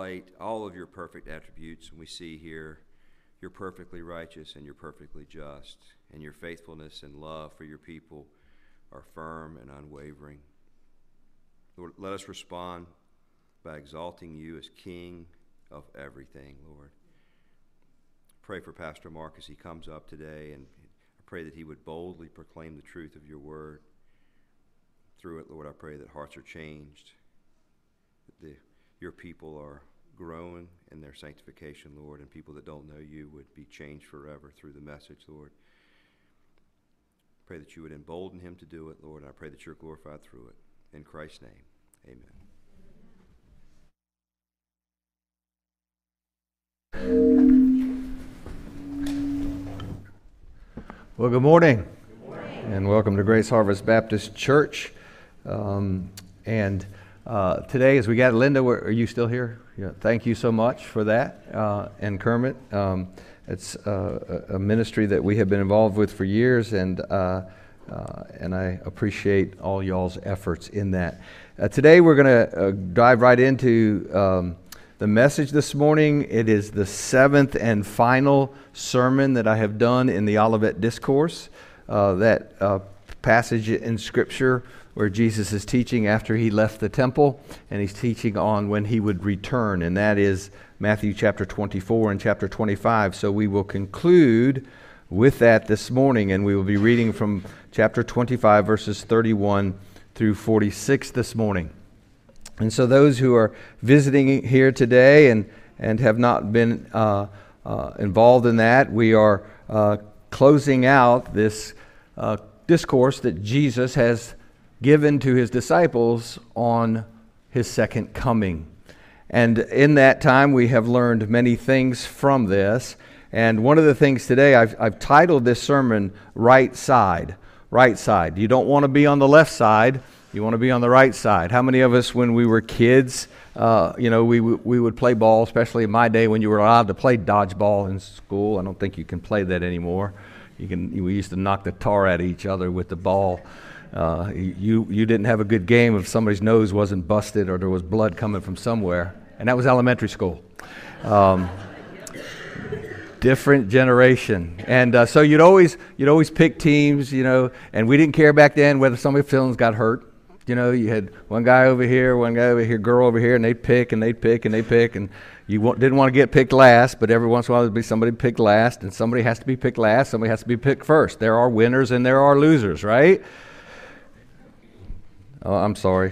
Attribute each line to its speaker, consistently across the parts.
Speaker 1: light all of your perfect attributes, and we see here you're perfectly righteous and you're perfectly just, and your faithfulness and love for your people are firm and unwavering. Lord, let us respond by exalting you as King of everything, Lord. Pray for Pastor Mark as he comes up today, and I pray that he would boldly proclaim the truth of your word. Through it, Lord, I pray that hearts are changed, that your people are growing in their sanctification, Lord, and people that don't know you would be changed forever through the message, Lord. Pray that you would embolden him to do it, Lord, and I pray that you're glorified through it. In Christ's name, amen.
Speaker 2: Well, good morning. Good morning. And welcome to Grace Harvest Baptist Church. Today, as we got Linda, are you still here? Yeah, thank you so much for that. And Kermit, it's a ministry that we have been involved with for years, and I appreciate all y'all's efforts in that. Today, we're going to dive right into the message this morning. It is the seventh and final sermon that I have done in the Olivet Discourse, that passage in Scripture where Jesus is teaching after he left the temple, and he's teaching on when he would return, and that is Matthew chapter 24 and chapter 25. So we will conclude with that this morning, and we will be reading from chapter 25, verses 31 through 46 this morning. And so those who are visiting here today and have not been involved in that, we are closing out this discourse that Jesus has given to his disciples on his second coming. And in that time, we have learned many things from this. And one of the things today, I've titled this sermon, Right Side. Right side. You don't want to be on the left side. You want to be on the right side. How many of us, when we were kids, we would play ball, especially in my day when you were allowed to play dodgeball in school. I don't think you can play that anymore. We used to knock the tar at each other with the ball. You didn't have a good game if somebody's nose wasn't busted or there was blood coming from somewhere, and that was elementary school. Different generation, and so you'd always pick teams, and we didn't care back then whether somebody's feelings got hurt. You had one guy over here, girl over here, and they'd pick, and you didn't want to get picked last, but every once in a while there'd be somebody picked last, and somebody has to be picked last, somebody has to be picked first. There are winners and there are losers, right? Oh, I'm sorry.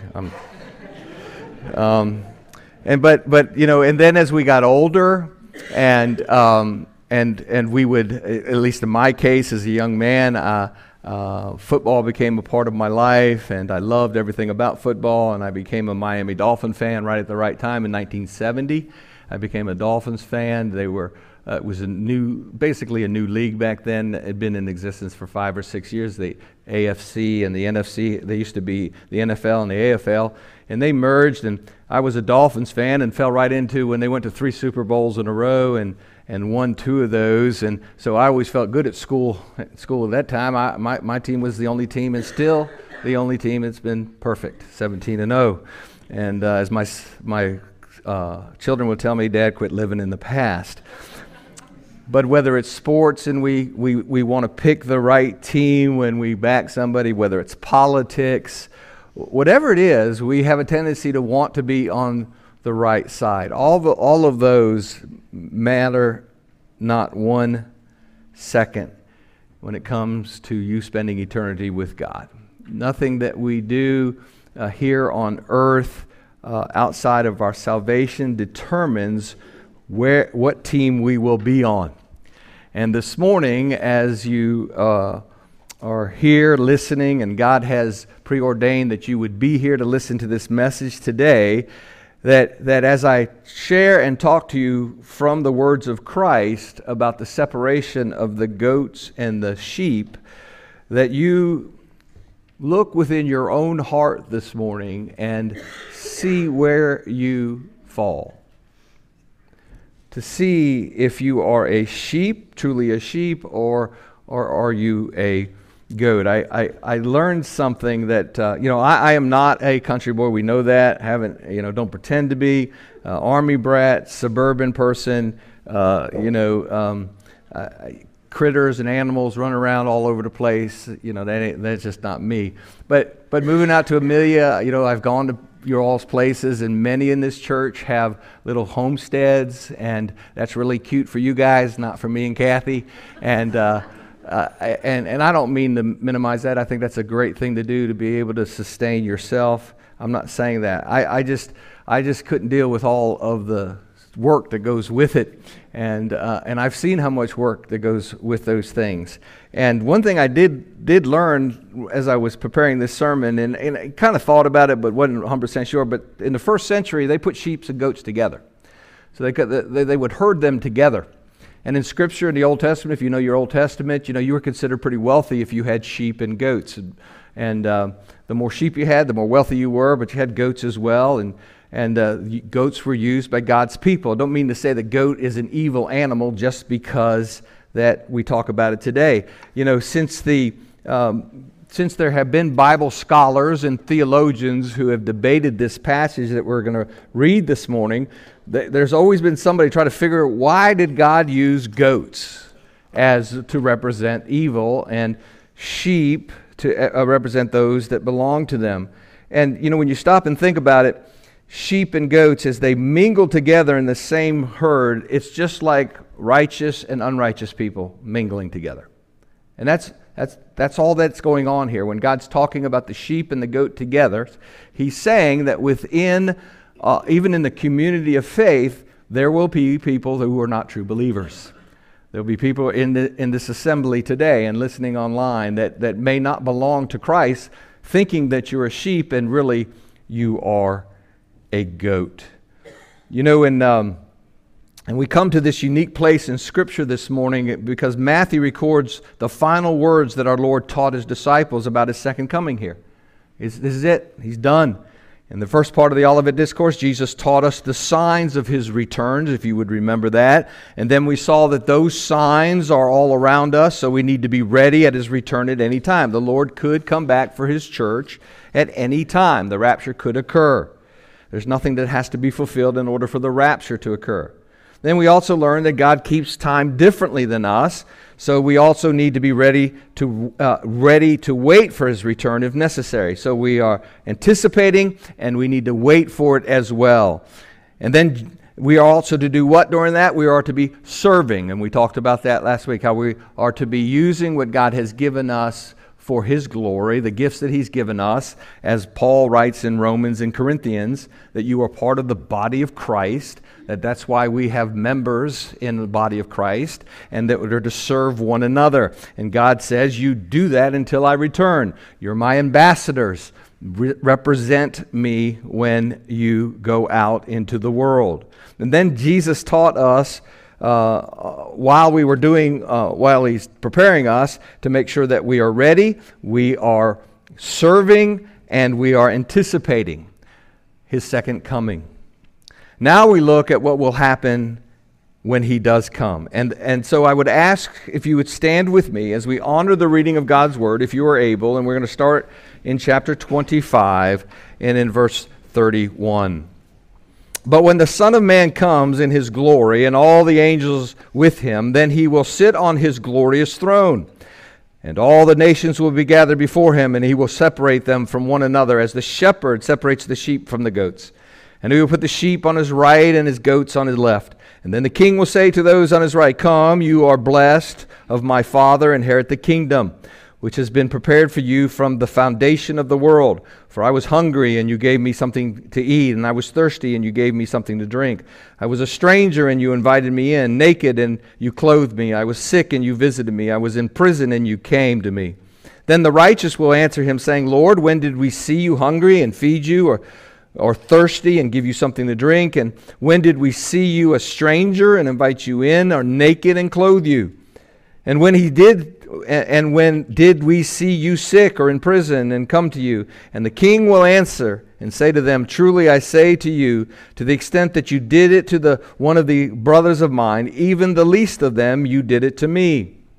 Speaker 2: And then as we got older, and we would, at least in my case as a young man, football became a part of my life, and I loved everything about football, and I became a Miami Dolphin fan right at the right time in 1970. I became a Dolphins fan. It was basically a new league back then. It had been in existence for 5 or 6 years. The AFC and the NFC, they used to be the NFL and the AFL, and they merged, and I was a Dolphins fan and fell right into when they went to 3 Super Bowls in a row and won 2 of those, and so I always felt good at school. At that time, my team was the only team, and still the only team that's been perfect, 17-0. And as my children would tell me, Dad, quit living in the past. But whether it's sports and we want to pick the right team when we back somebody, whether it's politics, whatever it is, we have a tendency to want to be on the right side. All of those matter not 1 second when it comes to you spending eternity with God. Nothing that we do here on earth outside of our salvation determines what team we will be on. And this morning, as you are here listening, and God has preordained that you would be here to listen to this message today, that as I share and talk to you from the words of Christ about the separation of the goats and the sheep, that you look within your own heart this morning and see where you fall. To see if you are a sheep, truly a sheep, or are you a goat. I learned something that, I am not a country boy. We know that. Don't pretend to be. Army brat, suburban person, critters and animals run around all over the place. That's just not me. But moving out to Amelia, I've gone to your all's places, and many in this church have little homesteads, and that's really cute for you guys, not for me and Kathy. And I don't mean to minimize that. I think that's a great thing to do, to be able to sustain yourself. I'm not saying that. I just couldn't deal with all of the work that goes with it, and I've seen how much work that goes with those things. And one thing I did learn as I was preparing this sermon, and I kind of thought about it, but wasn't 100% sure. But in the first century, they put sheep and goats together, so they would herd them together. And in Scripture, in the Old Testament, if you know your Old Testament, you were considered pretty wealthy if you had sheep and goats. And the more sheep you had, the more wealthy you were, but you had goats as well. And goats were used by God's people. I don't mean to say the goat is an evil animal just because that we talk about it today. Since there have been Bible scholars and theologians who have debated this passage that we're going to read this morning, there's always been somebody trying to figure out, why did God use goats to represent evil, and sheep to represent those that belong to them? And when you stop and think about it, sheep and goats, as they mingle together in the same herd, it's just like righteous and unrighteous people mingling together. And that's all that's going on here. When God's talking about the sheep and the goat together, He's saying that within, even in the community of faith, there will be people who are not true believers. There will be people in this assembly today and listening online that may not belong to Christ, thinking that you're a sheep and really you are a goat. And we come to this unique place in Scripture this morning because Matthew records the final words that our Lord taught His disciples about His second coming here. This is it. He's done. In the first part of the Olivet Discourse, Jesus taught us the signs of His returns, if you would remember that. And then we saw that those signs are all around us, so we need to be ready at His return at any time. The Lord could come back for His church at any time. The rapture could occur. There's nothing that has to be fulfilled in order for the rapture to occur. Then we also learn that God keeps time differently than us, so we also need to be ready to wait for His return if necessary. So we are anticipating, and we need to wait for it as well. And then we are also to do what during that? We are to be serving, and we talked about that last week, how we are to be using what God has given us for His glory, the gifts that He's given us, as Paul writes in Romans and Corinthians, that you are part of the body of Christ, that's why we have members in the body of Christ, and that we're to serve one another. And God says, you do that until I return. You're my ambassadors. Represent me when you go out into the world. And then Jesus taught us while He's preparing us to make sure that we are ready, we are serving, and we are anticipating His second coming. Now we look at what will happen when He does come. And so I would ask if you would stand with me as we honor the reading of God's Word, if you are able, and we're going to start in chapter 25 and in verse 31. But when the Son of Man comes in His glory and all the angels with Him, then He will sit on His glorious throne. And all the nations will be gathered before Him, and He will separate them from one another as the shepherd separates the sheep from the goats. And He will put the sheep on His right and His goats on His left. And then the King will say to those on His right, come, you are blessed of my Father, inherit the kingdom, which has been prepared for you from the foundation of the world. For I was hungry, and you gave me something to eat, and I was thirsty, and you gave me something to drink. I was a stranger, and you invited me in, naked, and you clothed me. I was sick, and you visited me. I was in prison, and you came to me. Then the righteous will answer Him, saying, Lord, when did we see you hungry and feed you, or thirsty and give you something to drink? And when did we see you a stranger and invite you in, or naked and clothe you? And when did we see you sick or in prison and come to you? And the King will answer and say to them, truly I say to you, to the extent that you did it to one of the brothers of mine, even the least of them, you did it to me.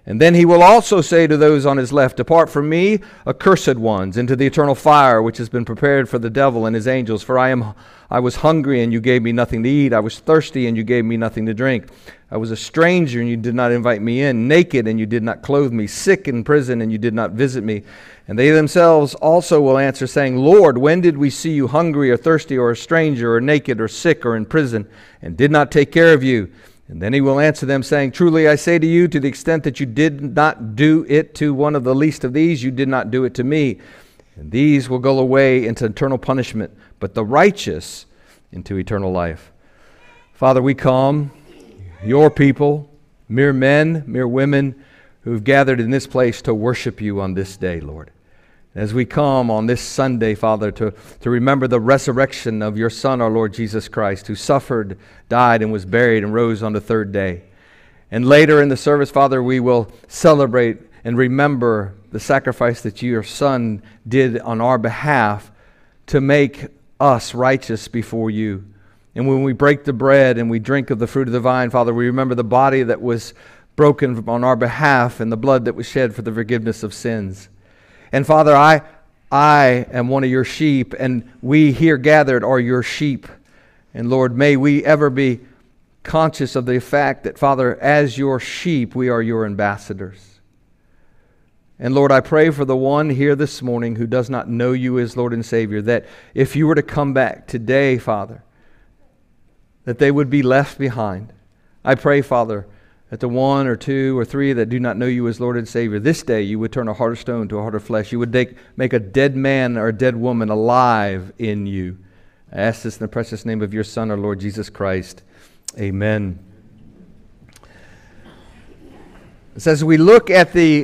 Speaker 2: And then he will also say to those on his left, Depart from me, accursed ones, into the eternal fire which has been prepared for the devil and his angels. For I was hungry, and you gave me nothing to eat. I was thirsty, and you gave me nothing to drink. I was a stranger, and you did not invite me in. Naked, and you did not clothe me. Sick in prison, and you did not visit me. And they themselves also will answer, saying, Lord, when did we see you hungry or thirsty or a stranger or naked or sick or in prison, and did not take care of you? And then he will answer them, saying, Truly I say to you, to the extent that you did not do it to one of the least of these, you did not do it to me. And these will go away into eternal punishment, but the righteous into eternal life. Father, we come, your people, mere men, mere women, who've gathered in this place to worship you on this day, Lord. As we come on this Sunday, Father, to remember the resurrection of your Son, our Lord Jesus Christ, who suffered, died, and was buried, and rose on the third day. And later in the service, Father, we will celebrate and remember the sacrifice that your Son did on our behalf to make us righteous before you. And when we break the bread and we drink of the fruit of the vine, Father, we remember the body that was broken on our behalf and the blood that was shed for the forgiveness of sins. And Father, I am one of your sheep, and we here gathered are your sheep. And Lord, may we ever be conscious of the fact that, Father, as your sheep, we are your ambassadors. And Lord, I pray for the one here this morning who does not know you as Lord and Savior, that if you were to come back today, Father, that they would be left behind. I pray, Father, that the one or two or three that do not know you as Lord and Savior, this day you would turn a heart of stone to a heart of flesh. You would make a dead man or a dead woman alive in you. I ask this in the precious name of your Son, our Lord Jesus Christ. Amen. So as we look at the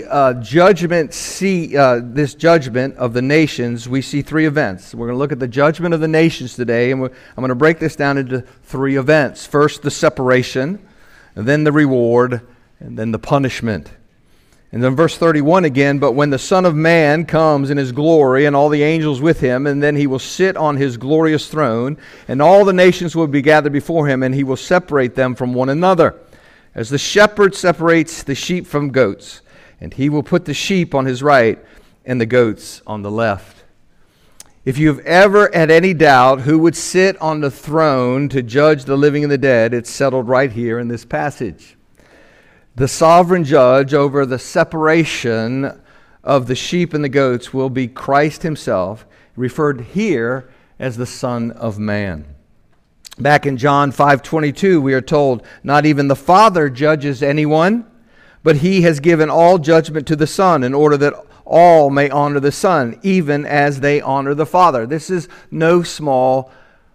Speaker 2: this judgment of the nations, we see three events. We're going to look at the judgment of the nations today, and I'm going to break this down into three events. First, the separation, and then the reward, and then the punishment. And then verse 31 again, but when the Son of Man comes in his glory and all the angels with him, and then he will sit on his glorious throne, and all the nations will be gathered before him, and he will separate them from one another, as the shepherd separates the sheep from goats. And he will put the sheep on his right and the goats on the left. If you've ever had any doubt who would sit on the throne to judge the living and the dead, it's settled right here in this passage. The sovereign judge over the separation of the sheep and the goats will be Christ himself, referred here as the Son of Man. Back in John 5:22, we are told, not even the Father judges anyone, but he has given all judgment to the Son, in order that all may honor the Son, even as they honor the Father. This is no small,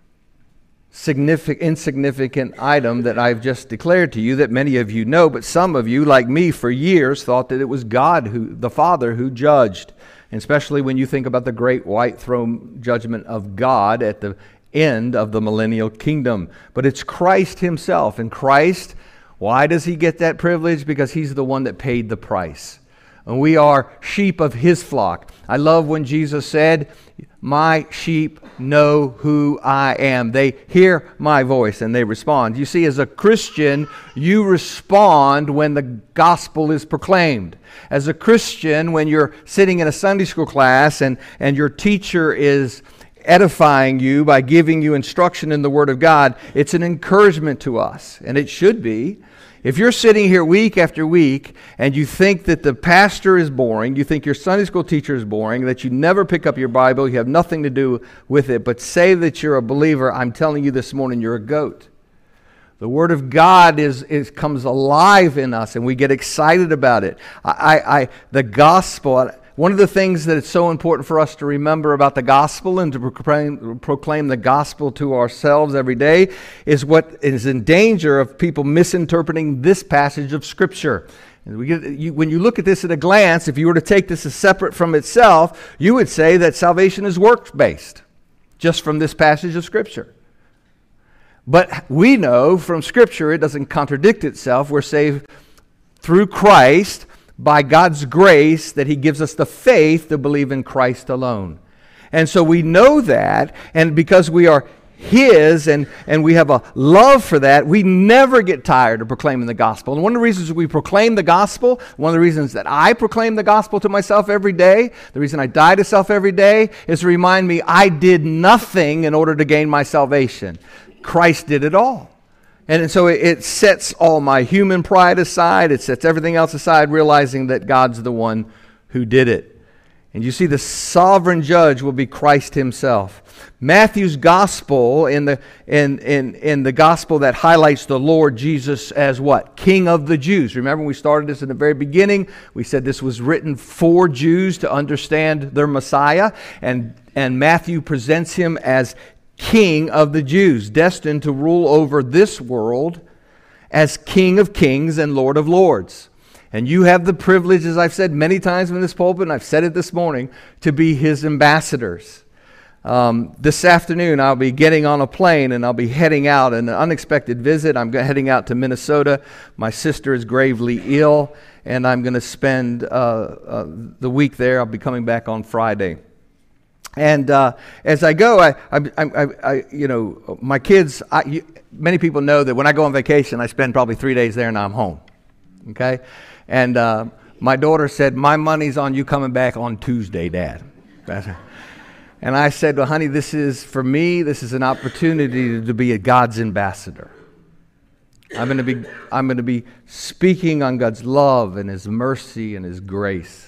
Speaker 2: insignificant item that I've just declared to you that many of you know, but some of you, like me, for years thought that it was God, the Father, who judged. And especially when you think about the great white throne judgment of God at the end of the millennial kingdom. But it's Christ himself. And Christ, why does he get that privilege? Because he's the one that paid the price. And we are sheep of his flock. I love when Jesus said, my sheep know who I am. They hear my voice and they respond. You see, as a Christian, you respond when the gospel is proclaimed. As a Christian, when you're sitting in a Sunday school class and your teacher is edifying you by giving you instruction in the Word of God, it's an encouragement to us, and it should be. If you're sitting here week after week and you think that the pastor is boring, you think your Sunday school teacher is boring, that you never pick up your Bible, you have nothing to do with it, but say that you're a believer, I'm telling you this morning, you're a goat. The Word of God comes alive in us, and we get excited about it. The gospel. One of the things that is so important for us to remember about the gospel and to proclaim the gospel to ourselves every day is what is in danger of people misinterpreting this passage of Scripture. When you look at this at a glance, if you were to take this as separate from itself, you would say that salvation is works-based, just from this passage of Scripture. But we know from Scripture it doesn't contradict itself. We're saved through Christ, by God's grace, that he gives us the faith to believe in Christ alone. And so we know that, and because we are His, and we have a love for that, we never get tired of proclaiming the gospel. And one of the reasons we proclaim the gospel, one of the reasons that I proclaim the gospel to myself every day, the reason I die to self every day, is to remind me I did nothing in order to gain my salvation. Christ did it all. And so it sets all my human pride aside. It sets everything else aside, realizing that God's the one who did it. And you see, the sovereign judge will be Christ himself. Matthew's gospel, in the gospel that highlights the Lord Jesus as what? King of the Jews. Remember, we started this in the very beginning. We said this was written for Jews to understand their Messiah. And Matthew presents him as King of the Jews, destined to rule over this world as King of kings and Lord of lords. And you have the privilege, as I've said many times in this pulpit, and I've said it this morning, to be his ambassadors. This afternoon, I'll be getting on a plane and I'll be heading out on an unexpected visit. I'm heading out to Minnesota. My sister is gravely ill, and I'm going to spend the week there. I'll be coming back on Friday. And as I go, my kids, many people know that when I go on vacation, I spend probably 3 days there and I'm home. Okay? And my daughter said, "My money's on you coming back on Tuesday, Dad." And I said, "Well, honey, this is an opportunity to be a God's ambassador. I'm going to be speaking on God's love and his mercy and his grace."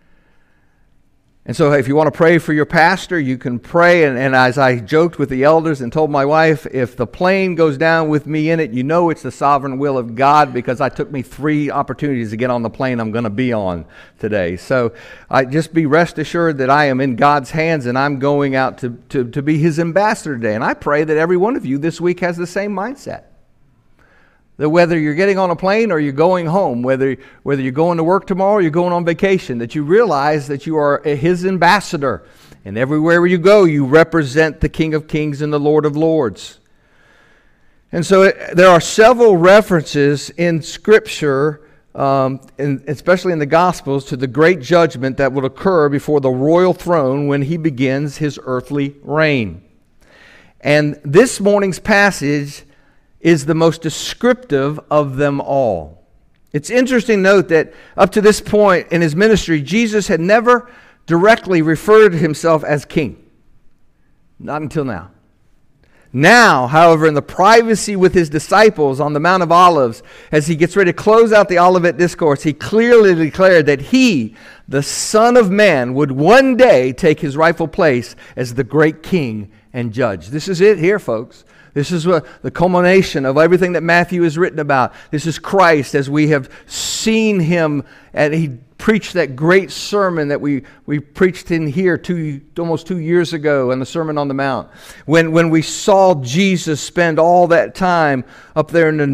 Speaker 2: And so if you want to pray for your pastor, you can pray. And as I joked with the elders and told my wife, if the plane goes down with me in it, you know it's the sovereign will of God, because I took me 3 opportunities to get on the plane I'm going to be on today. So just be rest assured that I am in God's hands, and I'm going out to be his ambassador today. And I pray that every one of you this week has the same mindset. That whether you're getting on a plane or you're going home, whether you're going to work tomorrow or you're going on vacation, that you realize that you are his ambassador. And everywhere you go, you represent the King of Kings and the Lord of Lords. And so there are several references in Scripture, especially in the Gospels, to the great judgment that will occur before the royal throne when he begins his earthly reign. And this morning's passage is the most descriptive of them all. It's interesting to note that up to this point in his ministry, Jesus had never directly referred to himself as king. Not until now. Now, however, in the privacy with his disciples on the Mount of Olives, as he gets ready to close out the Olivet Discourse, he clearly declared that he, the Son of Man, would one day take his rightful place as the great king and judge. This is it here, folks. This is the culmination of everything that Matthew has written about. This is Christ as we have seen him, and he preached that great sermon that we preached in here almost 2 years ago in the Sermon on the Mount. When we saw Jesus spend all that time up there in the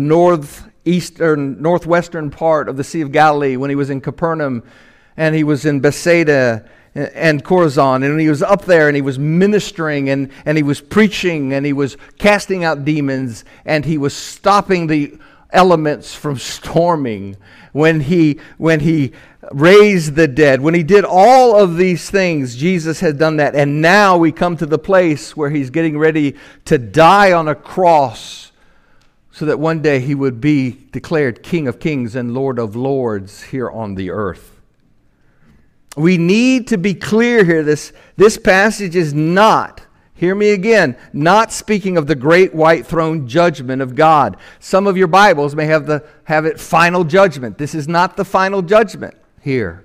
Speaker 2: northwestern part of the Sea of Galilee, when he was in Capernaum and he was in Bethsaida and Chorazin, and he was up there and he was ministering and he was preaching and he was casting out demons and he was stopping the elements from storming, when he raised the dead, when he did all of these things, Jesus had done that. And now we come to the place where he's getting ready to die on a cross so that one day he would be declared King of Kings and Lord of Lords here on the earth. We need to be clear here. This passage is not, hear me again, not speaking of the great white throne judgment of God. Some of your Bibles may have it final judgment. This is not the final judgment here.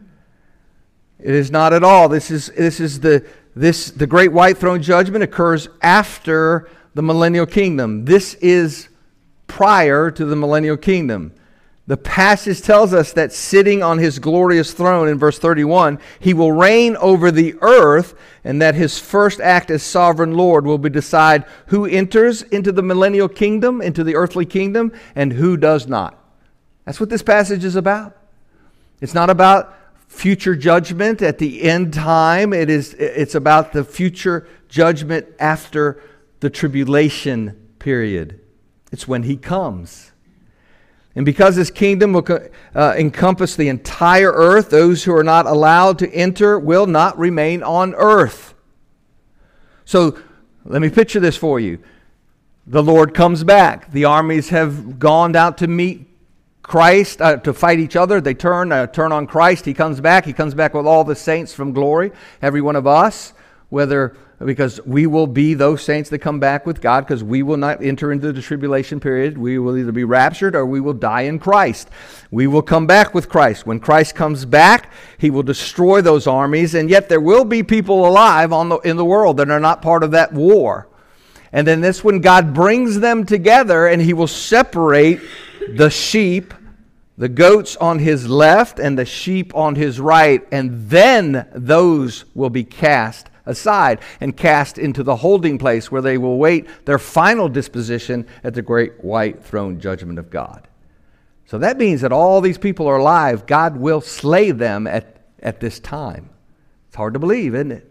Speaker 2: It is not at all. The great white throne judgment occurs after the millennial kingdom. This is prior to the millennial kingdom. The passage tells us that sitting on his glorious throne in verse 31, he will reign over the earth, and that his first act as sovereign Lord will be decide who enters into the millennial kingdom, into the earthly kingdom, and who does not. That's what this passage is about. It's not about future judgment at the end time. It's about the future judgment after the tribulation period. It's when he comes. And because his kingdom will encompass the entire earth, those who are not allowed to enter will not remain on earth. So Let me picture this for you. The Lord comes back. The armies have gone out to meet Christ, to fight each other. They turn on Christ. He comes back. He comes back with all the saints from glory, every one of us, because we will be those saints that come back with God, because we will not enter into the tribulation period. We will either be raptured or we will die in Christ. We will come back with Christ. When Christ comes back, He will destroy those armies, and yet there will be people alive in the world that are not part of that war. And then this when God brings them together, and He will separate the sheep, the goats on His left and the sheep on His right, and then those will be cast aside and cast into the holding place where they will wait their final disposition at the great white throne judgment of God. So that means that all these people are alive. God will slay them at this time. It's hard to believe, isn't it?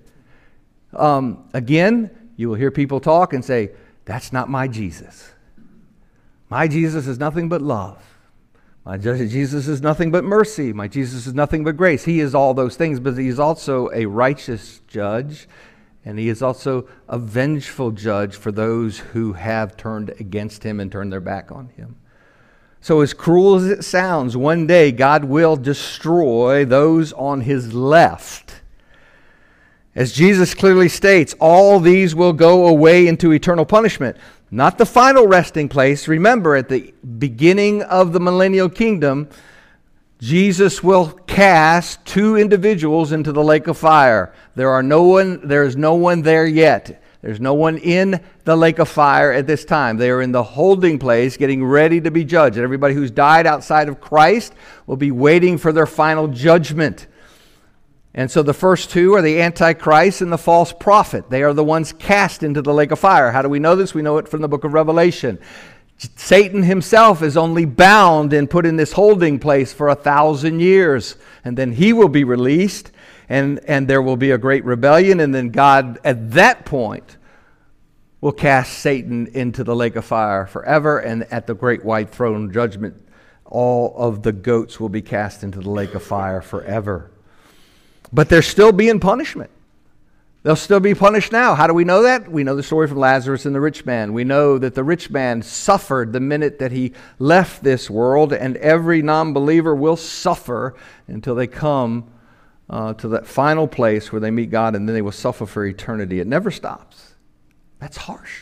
Speaker 2: Again, you will hear people talk and say, that's not my Jesus. My Jesus is nothing but love. My Jesus is nothing but mercy. My Jesus is nothing but grace. He is all those things, but He is also a righteous judge, and He is also a vengeful judge for those who have turned against Him and turned their back on Him. So as cruel as it sounds, one day God will destroy those on His left. As Jesus clearly states, all these will go away into eternal punishment. Not the final resting place. Remember, at the beginning of the millennial kingdom, Jesus will cast two individuals into the lake of fire. There is no one there yet. There's no one in the lake of fire at this time. They are in the holding place getting ready to be judged. And everybody who's died outside of Christ will be waiting for their final judgment. And so the first two are the Antichrist and the false prophet. They are the ones cast into the lake of fire. How do we know this? We know it from the book of Revelation. Satan himself is only bound and put in this holding place for 1,000 years. And then he will be released, and there will be a great rebellion. And then God, at that point, will cast Satan into the lake of fire forever. And at the great white throne judgment, all of the goats will be cast into the lake of fire forever. But they're still being punishment. They'll still be punished now. How do we know that? We know the story from Lazarus and the rich man. We know that the rich man suffered the minute that he left this world, and every non-believer will suffer until they come to that final place where they meet God, and then they will suffer for eternity. It never stops. That's harsh.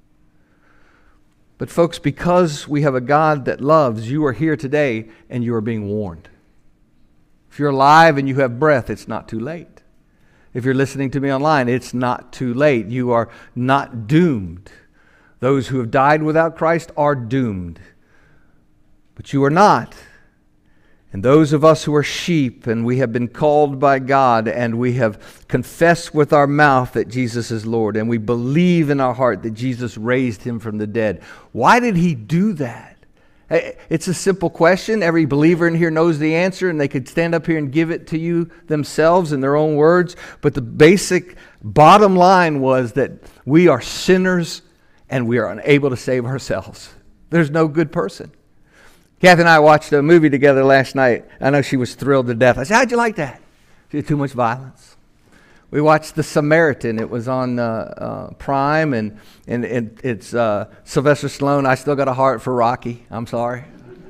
Speaker 2: But folks, because we have a God that loves, you are here today and you are being warned. If you're alive and you have breath, it's not too late. If you're listening to me online, it's not too late. You are not doomed. Those who have died without Christ are doomed. But you are not. And those of us who are sheep and we have been called by God and we have confessed with our mouth that Jesus is Lord and we believe in our heart that Jesus raised Him from the dead. Why did He do that? It's a simple question. Every believer in here knows the answer, and they could stand up here and give it to you themselves in their own words. But the basic bottom line was that we are sinners and we are unable to save ourselves. There's no good person. Kathy and I watched a movie together last night. I know she was thrilled to death. I said, how'd you like that? She had too much violence. We watched The Samaritan. It was on Prime, and it's Sylvester Stallone. I still got a heart for Rocky. I'm sorry.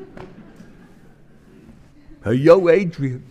Speaker 2: Hey, yo, Adrian.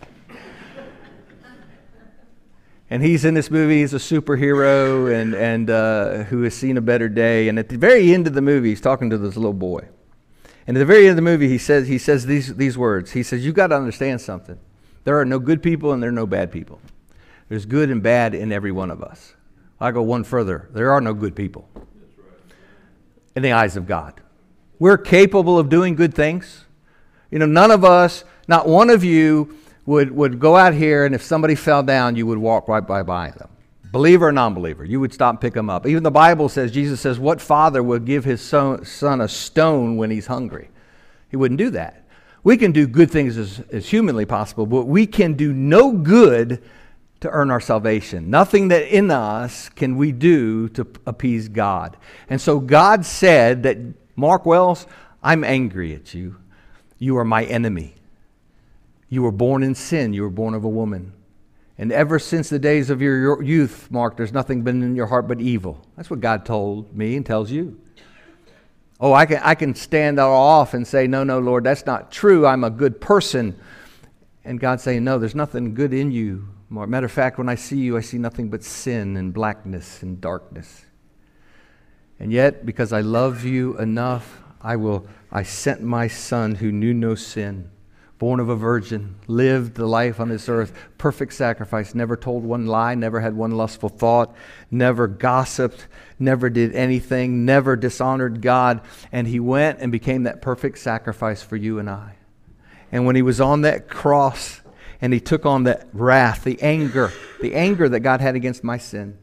Speaker 2: And he's in this movie. He's a superhero and who has seen a better day. And at the very end of the movie, he's talking to this little boy. And at the very end of the movie, he says these words. He says, you've got to understand something. There are no good people and there are no bad people. There's good and bad in every one of us. I go one further. There are no good people in the eyes of God. We're capable of doing good things. You know, none of us, not one of you would go out here and if somebody fell down, you would walk right by them. Believer or non-believer, you would stop and pick them up. Even the Bible says, Jesus says, what father would give his son a stone when he's hungry? He wouldn't do that. We can do good things as humanly possible, but we can do no good to earn our salvation. Nothing that in us can we do to appease God. And so God said that, Mark Wells, I'm angry at you. You are my enemy. You were born in sin. You were born of a woman. And ever since the days of your youth, Mark, there's nothing been in your heart but evil. That's what God told me and tells you. Oh, I can stand off and say, no, Lord, that's not true. I'm a good person. And God's saying, no, there's nothing good in you. Matter of fact, when I see you, I see nothing but sin and blackness and darkness. And yet, because I love you enough, I sent my Son who knew no sin, born of a virgin, lived the life on this earth, perfect sacrifice, never told one lie, never had one lustful thought, never gossiped, never did anything, never dishonored God. And he went and became that perfect sacrifice for you and I. And when he was on that cross and he took on that wrath, the anger that God had against my sin,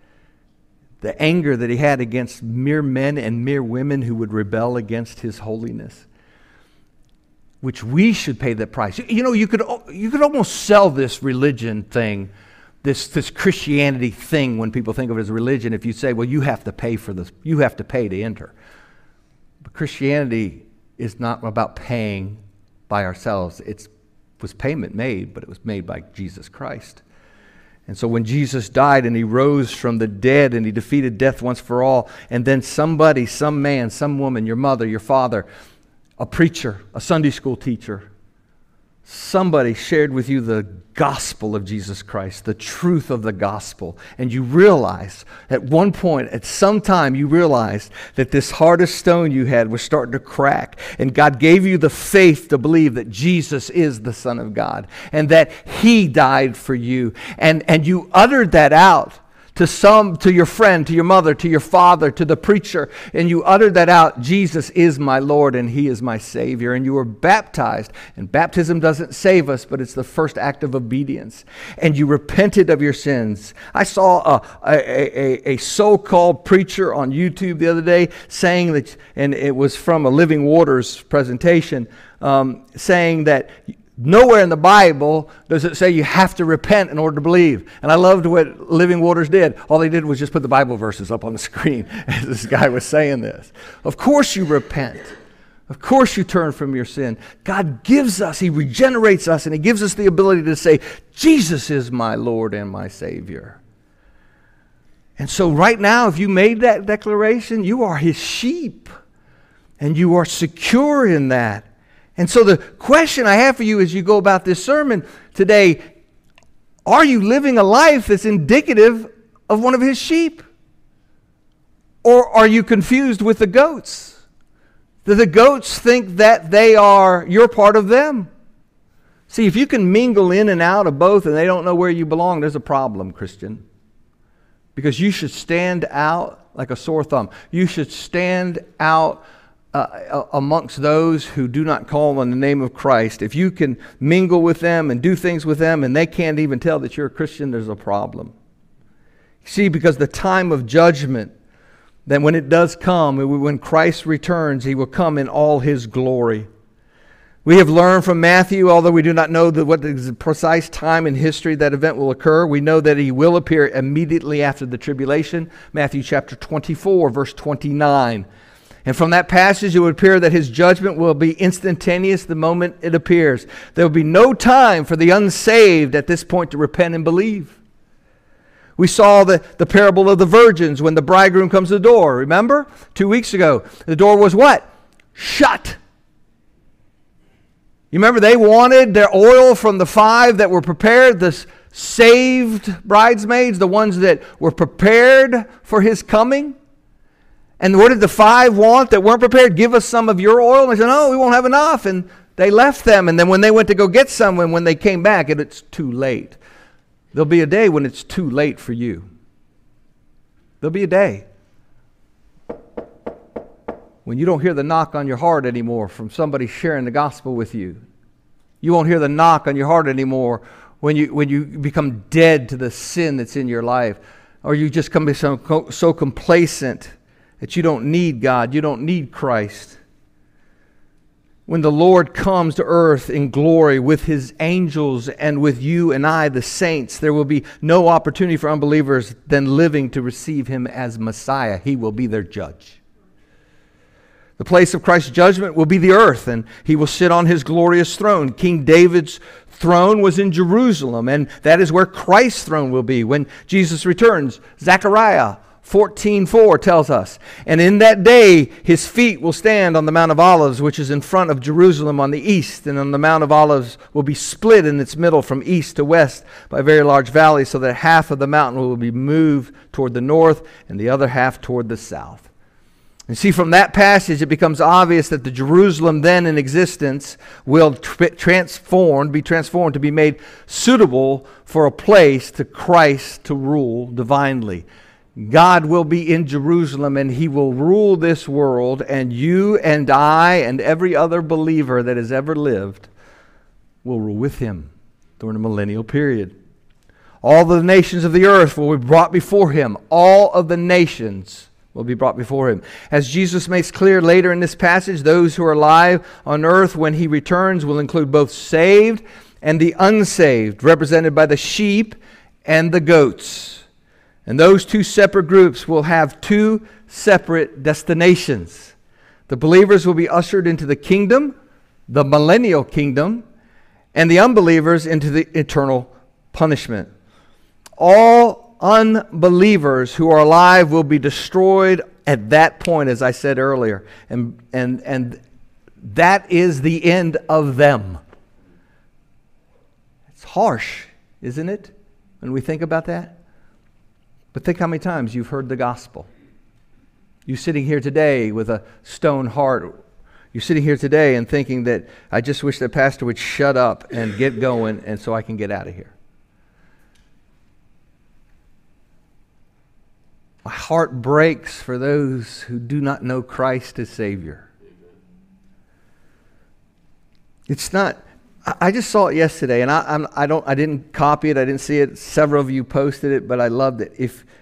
Speaker 2: the anger that he had against mere men and mere women who would rebel against his holiness, which we should pay the price. You know, you could almost sell this religion thing, this Christianity thing, when people think of it as religion, if you say, well, you have to pay for this, you have to pay to enter. But Christianity is not about paying by ourselves. It was payment made, but it was made by Jesus Christ. And so when Jesus died and he rose from the dead and he defeated death once for all, and then somebody, some man, some woman, your mother, your father, a preacher, a Sunday school teacher, somebody shared with you the gospel of Jesus Christ, the truth of the gospel, and you realized at one point, at some time, you realized that this heart of stone you had was starting to crack, and God gave you the faith to believe that Jesus is the Son of God and that He died for you, and you uttered that out to your friend, to your mother, to your father, to the preacher, and you uttered that out, Jesus is my Lord and He is my Savior, and you were baptized. And baptism doesn't save us, but it's the first act of obedience. And you repented of your sins. I saw a so-called preacher on YouTube the other day saying that, and it was from a Living Waters presentation, saying that nowhere in the Bible does it say you have to repent in order to believe. And I loved what Living Waters did. All they did was just put the Bible verses up on the screen as this guy was saying this. Of course you repent. Of course you turn from your sin. God gives us, He regenerates us, and He gives us the ability to say, Jesus is my Lord and my Savior. And so right now, if you made that declaration, you are His sheep. And you are secure in that. And so the question I have for you as you go about this sermon today, are you living a life that's indicative of one of His sheep? Or are you confused with the goats? Do the goats think that you're part of them? See, if you can mingle in and out of both and they don't know where you belong, there's a problem, Christian. Because you should stand out like a sore thumb. You should stand out amongst those who do not call on the name of Christ. If you can mingle with them and do things with them and they can't even tell that you're a Christian, there's a problem. See, because the time of judgment, then when it does come, when Christ returns, He will come in all His glory. We have learned from Matthew, although we do not know what the precise time in history that event will occur, we know that He will appear immediately after the tribulation. Matthew chapter 24, verse 29. And from that passage, it would appear that His judgment will be instantaneous the moment it appears. There will be no time for the unsaved at this point to repent and believe. We saw the parable of the virgins when the bridegroom comes to the door. Remember? 2 weeks ago. The door was what? Shut. You remember they wanted their oil from the 5 that were prepared, the saved bridesmaids, the ones that were prepared for His coming. And what did the 5 want that weren't prepared? Give us some of your oil. And they said, no, we won't have enough. And they left them. And then when they went to go get some, when they came back, it's too late. There'll be a day when it's too late for you. There'll be a day when you don't hear the knock on your heart anymore from somebody sharing the gospel with you. You won't hear the knock on your heart anymore when you become dead to the sin that's in your life. Or you just become so complacent that you don't need God, you don't need Christ. When the Lord comes to earth in glory with His angels and with you and I, the saints, there will be no opportunity for unbelievers than living to receive Him as Messiah. He will be their judge. The place of Christ's judgment will be the earth, and he will sit on his glorious throne. King David's throne was in Jerusalem, and that is where Christ's throne will be when Jesus returns. Zechariah 14:4 tells us, "And in that day his feet will stand on the Mount of Olives, which is in front of Jerusalem on the east, and on the Mount of Olives will be split in its middle from east to west by a very large valley, so that half of the mountain will be moved toward the north and the other half toward the south." And see, from that passage, it becomes obvious that the Jerusalem then in existence will be transformed to be made suitable for a place to Christ to rule divinely. God will be in Jerusalem, and he will rule this world, and you and I and every other believer that has ever lived will rule with him during the millennial period. All the nations of the earth will be brought before him. All of the nations will be brought before him. As Jesus makes clear later in this passage, those who are alive on earth when he returns will include both saved and the unsaved, represented by the sheep and the goats. And those two separate groups will have two separate destinations. The believers will be ushered into the kingdom, the millennial kingdom, and the unbelievers into the eternal punishment. All unbelievers who are alive will be destroyed at that point, as I said earlier. And that is the end of them. It's harsh, isn't it, when we think about that? But think how many times you've heard the gospel. You sitting here today with a stone heart. You're sitting here today and thinking that I just wish the pastor would shut up and get going and so I can get out of here. My heart breaks for those who do not know Christ as Savior. It's not. I just saw it yesterday, and I didn't copy it. I didn't see it. Several of you posted it, but I loved it.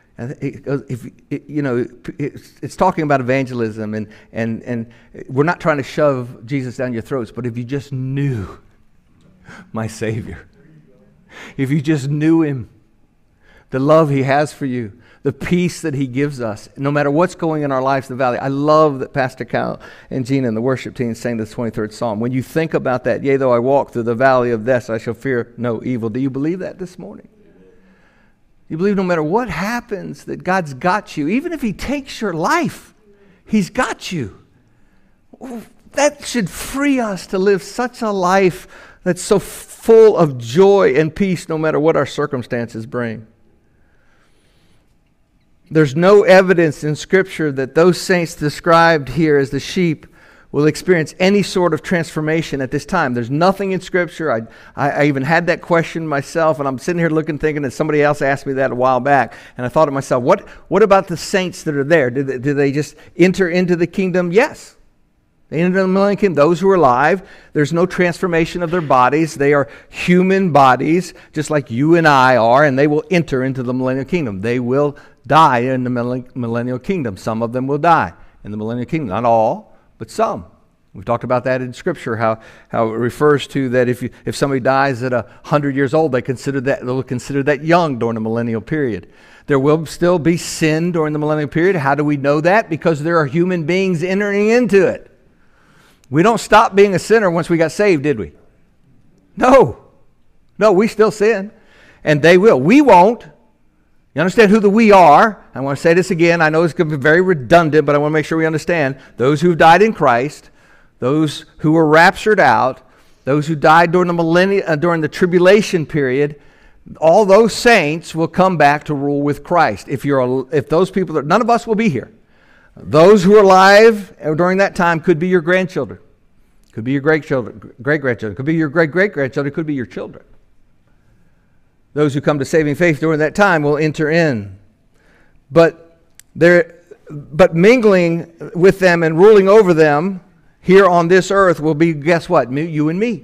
Speaker 2: It's talking about evangelism, and we're not trying to shove Jesus down your throats. But if you just knew my Savior, if you just knew him, the love he has for you, the peace that he gives us, no matter what's going in our lives in the valley. I love that Pastor Cal and Gina and the worship team sang the 23rd Psalm. When you think about that, yea, though I walk through the valley of death, I shall fear no evil. Do you believe that this morning? You believe no matter what happens that God's got you, even if he takes your life, he's got you. That should free us to live such a life that's so full of joy and peace no matter what our circumstances bring. There's no evidence in Scripture that those saints described here as the sheep will experience any sort of transformation at this time. There's nothing in Scripture. I even had that question myself, and I'm sitting here thinking that somebody else asked me that a while back, and I thought to myself, what about the saints that are there? Did they just enter into the kingdom? Yes. They entered the millennial kingdom. Those who are alive, there's no transformation of their bodies. They are human bodies, just like you and I are, and they will enter into the millennial kingdom. They will die in the millennial kingdom. Some of them will die in the millennial kingdom. Not all, but some. We've talked about that in Scripture, how it refers to that if somebody dies at 100 years old, they'll consider that young during the millennial period. There will still be sin during the millennial period. How do we know that? Because there are human beings entering into it. We don't stop being a sinner once we got saved, did we? No, we still sin, and they will. We won't. You understand who the we are? I want to say this again. I know it's going to be very redundant, but I want to make sure we understand. Those who died in Christ, those who were raptured out, those who died during the tribulation period, all those saints will come back to rule with Christ. If those people, none of us will be here. Those who are alive during that time could be your grandchildren, could be your great-grandchildren, could be your great-great-grandchildren, could be your children. Those who come to saving faith during that time will enter in. But mingling with them and ruling over them here on this earth will be, guess what? You and me.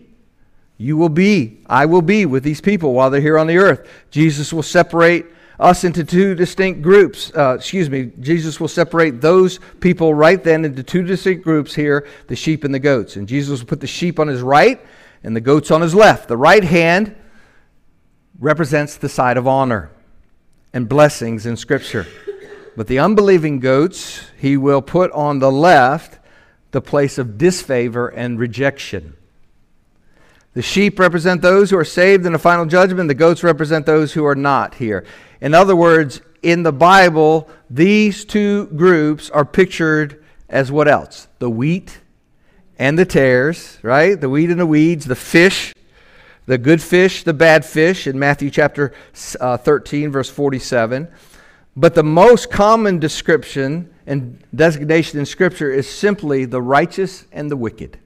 Speaker 2: I will be with these people while they're here on the earth. Jesus will separate us into two distinct groups. Jesus will separate those people right then into two distinct groups here, the sheep and the goats. And Jesus will put the sheep on his right and the goats on his left. The right hand represents the side of honor and blessings in Scripture. But the unbelieving goats he will put on the left, the place of disfavor and rejection. The sheep represent those who are saved in the final judgment. The goats represent those who are not here. In other words, in the Bible, these two groups are pictured as what else? The wheat and the tares, right? The wheat and the weeds, the fish, the good fish, the bad fish in Matthew chapter 13, verse 47. But the most common description and designation in Scripture is simply the righteous and the wicked.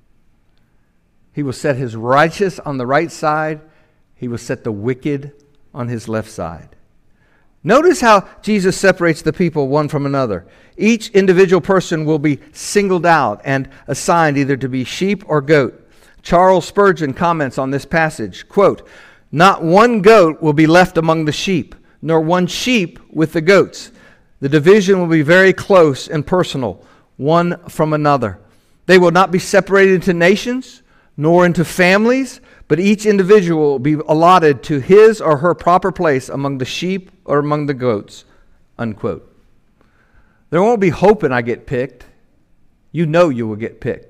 Speaker 2: He will set his righteous on the right side. He will set the wicked on his left side. Notice how Jesus separates the people one from another. Each individual person will be singled out and assigned either to be sheep or goat. Charles Spurgeon comments on this passage, quote, "Not one goat will be left among the sheep, nor one sheep with the goats. The division will be very close and personal, one from another. They will not be separated into nations, nor into families, but each individual will be allotted to his or her proper place among the sheep or among the goats," unquote. There won't be hoping I get picked. You know you will get picked.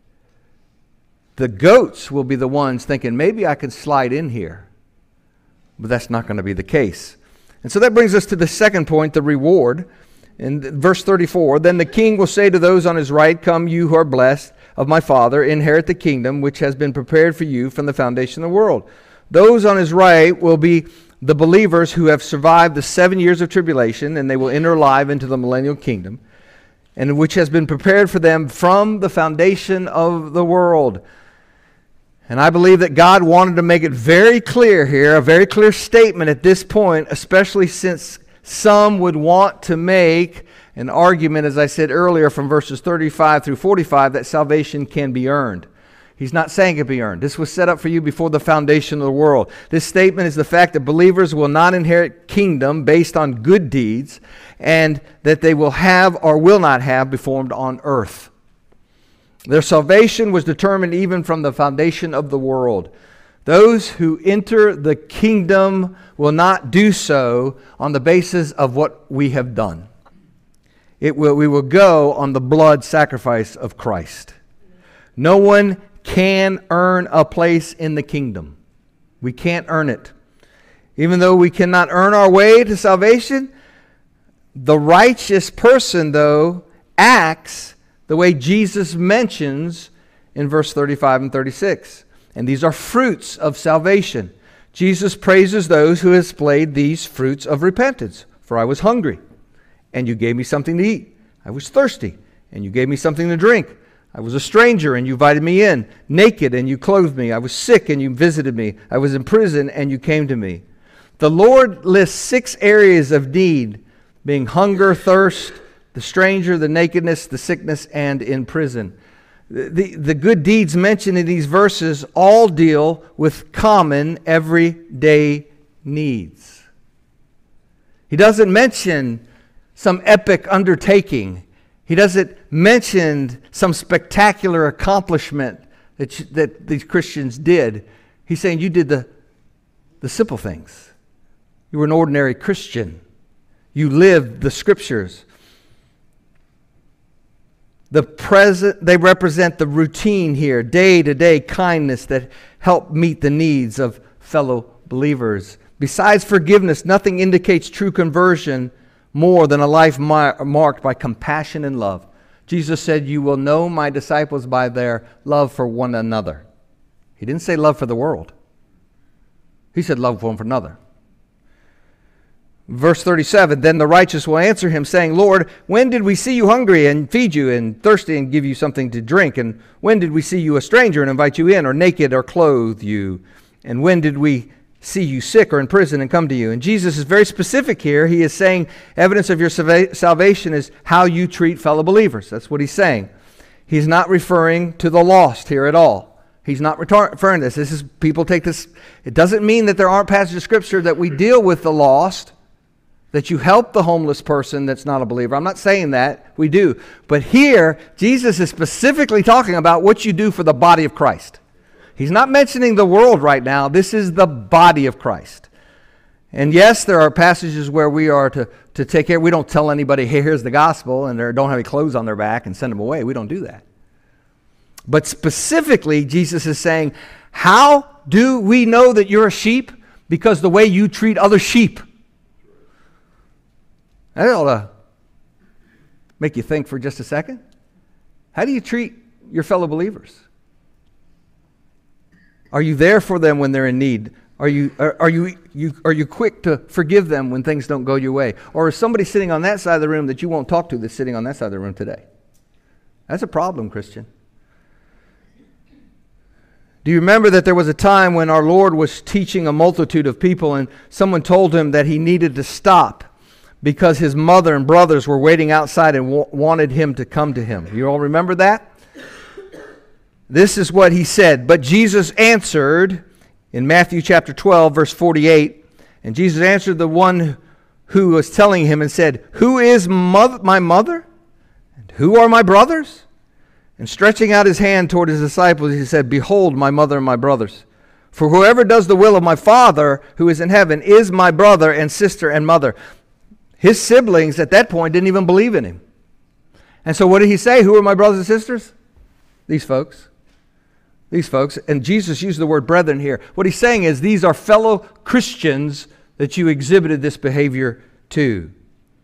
Speaker 2: The goats will be the ones thinking, maybe I can slide in here. But that's not going to be the case. And so that brings us to the second point, the reward. In verse 34, "Then the king will say to those on his right, 'Come, you who are blessed of my Father, inherit the kingdom which has been prepared for you from the foundation of the world.' Those on his right will be the believers who have survived the 7 years of tribulation, and they will enter alive into the millennial kingdom, and which has been prepared for them from the foundation of the world." And I believe that God wanted to make it very clear here, a very clear statement at this point, especially since some would want to make an argument, as I said earlier, from verses 35 through 45, that salvation can be earned. He's not saying it be earned. This was set up for you before the foundation of the world. This statement is the fact that believers will not inherit kingdom based on good deeds, and that they will have or will not have performed on earth. Their salvation was determined even from the foundation of the world. Those who enter the kingdom will not do so on the basis of what we have done. We will go on the blood sacrifice of Christ. No one can earn a place in the kingdom. We can't earn it. Even though we cannot earn our way to salvation, the righteous person, though, acts the way Jesus mentions in verse 35 and 36. And these are fruits of salvation. Jesus praises those who have displayed these fruits of repentance. "For I was hungry, and you gave me something to eat. I was thirsty, and you gave me something to drink. I was a stranger, and you invited me in. Naked, and you clothed me. I was sick, and you visited me. I was in prison, and you came to me." The Lord lists 6 areas of need, being hunger, thirst, the stranger, the nakedness, the sickness, and in prison. The good deeds mentioned in these verses all deal with common, everyday needs. He doesn't mention some epic undertaking. He doesn't mention some spectacular accomplishment that these Christians did. He's saying you did the simple things. You were an ordinary Christian. You lived the Scriptures. They represent the routine here, day-to-day kindness that help meet the needs of fellow believers. Besides forgiveness, nothing indicates true conversion more than a life marked by compassion and love. Jesus said, "You will know my disciples by their love for one another." He didn't say love for the world. He said love one for another. Verse 37, "Then the righteous will answer him, saying, 'Lord, when did we see you hungry and feed you, and thirsty and give you something to drink? And when did we see you a stranger and invite you in, or naked or clothe you? And when did we see you sick or in prison and come to you?'" And Jesus is very specific here. He is saying evidence of your salvation is how you treat fellow believers. That's what he's saying. He's not referring to the lost here at all. He's not referring to this. This is, people take this. It doesn't mean that there aren't passages of Scripture that we deal with the lost, that you help the homeless person that's not a believer. I'm not saying that. We do. But here, Jesus is specifically talking about what you do for the body of Christ. He's not mentioning the world right now. This is the body of Christ. And yes, there are passages where we are to take care. We don't tell anybody, "Hey, here's the gospel," and they don't have any clothes on their back and send them away. We don't do that. But specifically, Jesus is saying, how do we know that you're a sheep? Because the way you treat other sheep. That ought to make you think for just a second. How do you treat your fellow believers? Are you there for them when they're in need? Are you quick to forgive them when things don't go your way? Or is somebody sitting on that side of the room that you won't talk to that's sitting on that side of the room today? That's a problem, Christian. Do you remember that there was a time when our Lord was teaching a multitude of people and someone told him that he needed to stop because his mother and brothers were waiting outside and wanted him to come to him? You all remember that? This is what he said. But Jesus answered in Matthew chapter 12, verse 48, and Jesus answered the one who was telling him and said, "Who is my mother? And who are my brothers?" And stretching out his hand toward his disciples, he said, "Behold, my mother and my brothers. For whoever does the will of my Father who is in heaven is my brother and sister and mother." His siblings at that point didn't even believe in him. And so what did he say? Who are my brothers and sisters? These folks. These folks. And Jesus used the word brethren here. What he's saying is these are fellow Christians that you exhibited this behavior to.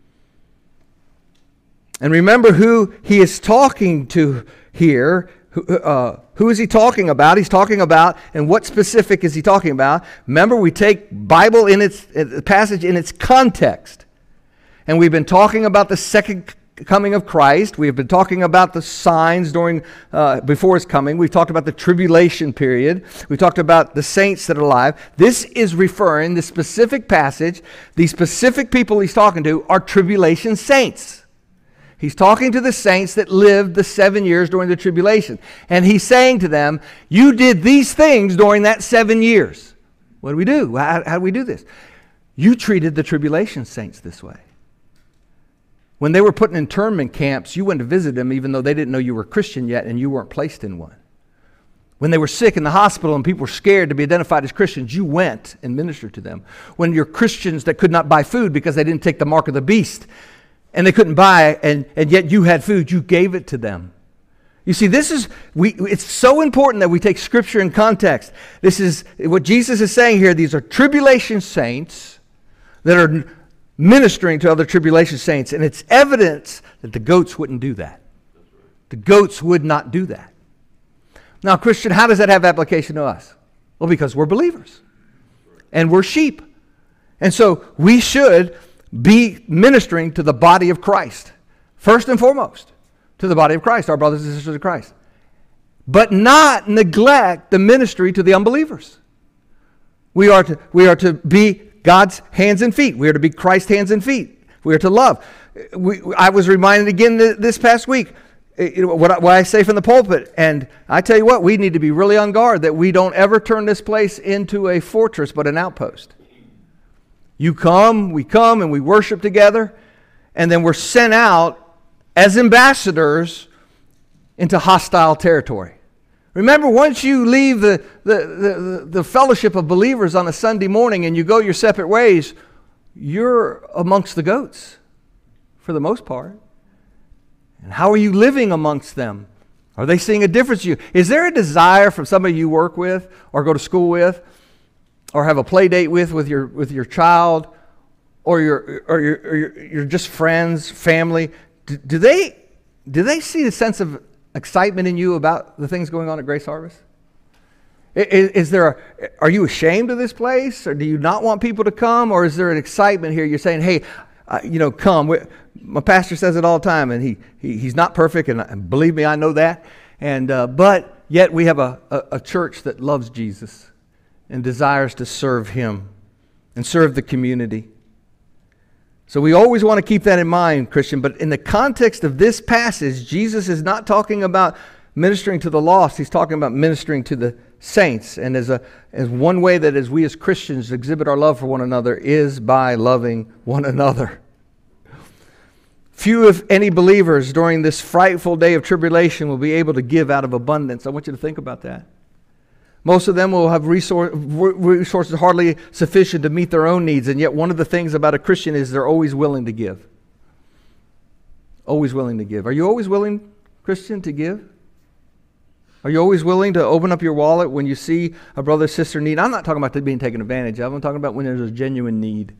Speaker 2: And remember who he is talking to here. Who is he talking about? He's talking about, and what specific is he talking about? Remember, we take Bible in its passage in its context. And we've been talking about the second coming of Christ. We have been talking about the signs before his coming. We've talked about the tribulation period. We talked about the saints that are alive. This is referring, the specific passage, the specific people he's talking to are tribulation saints. He's talking to the saints that lived the 7 years during the tribulation. And he's saying to them, you did these things during that 7 years. What do we do? How do we do this? You treated the tribulation saints this way. When they were put in internment camps, you went to visit them even though they didn't know you were Christian yet and you weren't placed in one. When they were sick in the hospital and people were scared to be identified as Christians, you went and ministered to them. When you're Christians that could not buy food because they didn't take the mark of the beast and they couldn't buy and yet you had food, you gave it to them. You see, it's so important that we take Scripture in context. This is what Jesus is saying here. These are tribulation saints that are ministering to other tribulation saints. And it's evidence that the goats wouldn't do that. The goats would not do that. Now, Christian, how does that have application to us? Well, because we're believers. And we're sheep. And so we should be ministering to the body of Christ. First and foremost, to the body of Christ, our brothers and sisters of Christ. But not neglect the ministry to the unbelievers. We are to be God's hands and feet. We are to be Christ's hands and feet. We are to love. I was reminded again this past week, what I say from the pulpit, and I tell you what, we need to be really on guard that we don't ever turn this place into a fortress but an outpost. We come, and we worship together, and then we're sent out as ambassadors into hostile territory. Remember, once you leave the fellowship of believers on a Sunday morning and you go your separate ways, you're amongst the goats for the most part. And how are you living amongst them? Are they seeing a difference in you? Is there a desire from somebody you work with or go to school with or have a play date with your child or your just friends, family? Do they see a sense of excitement in you about the things going on at Grace Harvest? Are you ashamed of this place, or do you not want people to come, or is there an excitement here? You're saying, hey, come. My pastor says it all the time, and he's not perfect, and believe me, I know that. And but yet we have a church that loves Jesus and desires to serve Him and serve the community. So we always want to keep that in mind, Christian. But in the context of this passage, Jesus is not talking about ministering to the lost. He's talking about ministering to the saints. And as one way that as we as Christians exhibit our love for one another is by loving one another. Few, if any, believers during this frightful day of tribulation will be able to give out of abundance. I want you to think about that. Most of them will have resources hardly sufficient to meet their own needs. And yet one of the things about a Christian is they're always willing to give. Always willing to give. Are you always willing, Christian, to give? Are you always willing to open up your wallet when you see a brother or sister in need? I'm not talking about being taken advantage of. I'm talking about when there's a genuine need.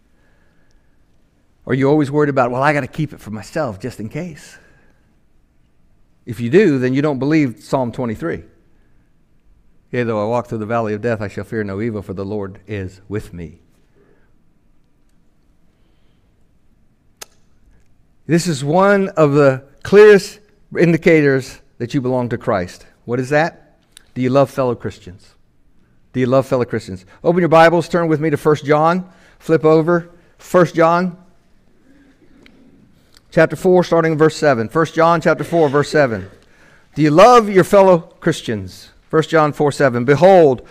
Speaker 2: Are you always worried about, well, I got to keep it for myself just in case? If you do, then you don't believe Psalm 23. Yea, though I walk through the valley of death, I shall fear no evil, for the Lord is with me. This is one of the clearest indicators that you belong to Christ. What is that? Do you love fellow Christians? Do you love fellow Christians? Open your Bibles, turn with me to 1 John. Flip over. 1 John chapter 4, starting in verse 7. 1 John chapter 4, verse 7. Do you love your fellow Christians? 1 John 4, 7. Beloved,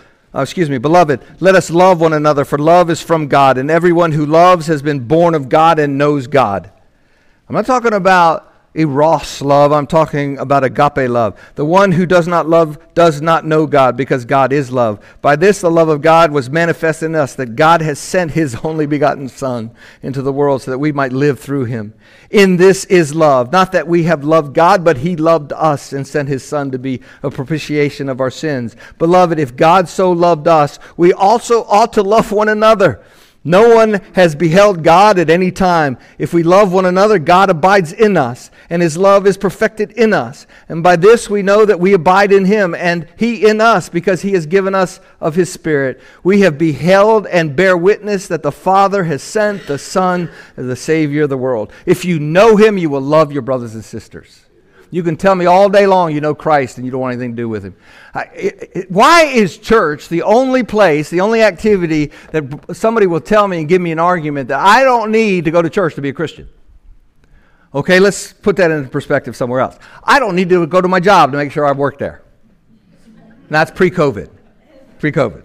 Speaker 2: let us love one another, for love is from God, and everyone who loves has been born of God and knows God. I'm not talking about eros love. I'm talking about agape love. The one who does not love does not know God, because God is love. By this the love of God was manifest in us, that God has sent His only begotten Son into the world so that we might live through Him. In this is love, not that we have loved God, but He loved us and sent His Son to be a propitiation of our sins. Beloved, if God so loved us, we also ought to love one another. No one has beheld God at any time. If we love one another, God abides in us, and His love is perfected in us. And by this we know that we abide in Him, and He in us, because He has given us of His Spirit. We have beheld and bear witness that the Father has sent the Son as the Savior of the world. If you know Him, you will love your brothers and sisters. You can tell me all day long you know Christ and you don't want anything to do with Him. Why is church the only place, the only activity that somebody will tell me and give me an argument that I don't need to go to church to be a Christian? Okay, let's put that into perspective somewhere else. I don't need to go to my job to make sure I work there. And that's pre-COVID. Pre-COVID.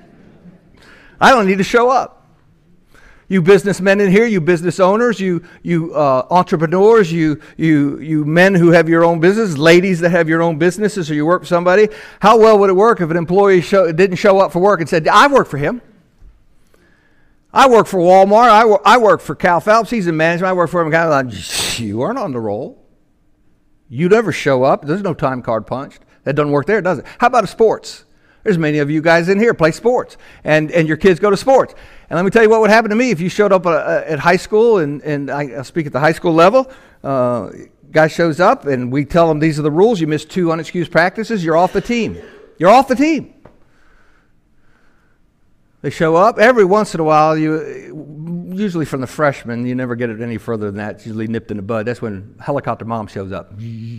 Speaker 2: I don't need to show up. You businessmen in here, you business owners, you entrepreneurs, you men who have your own business, ladies that have your own businesses, or you work for somebody. How well would it work if an employee didn't show up for work and said, I work for him. I work for Walmart. I work for Cal Phelps. He's in management. I work for him. Kind of like, you aren't on the roll. You never show up. There's no time card punched. That doesn't work there, does it? How about sports? There's many of you guys in here play sports, and your kids go to sports. And let me tell you what would happen to me if you showed up at high school, and I speak at the high school level. Guy shows up, and we tell him these are the rules. You miss 2 unexcused practices, you're off the team. You're off the team. They show up. Every once in a while, usually from the freshmen, you never get it any further than that. It's usually nipped in the bud. That's when helicopter mom shows up.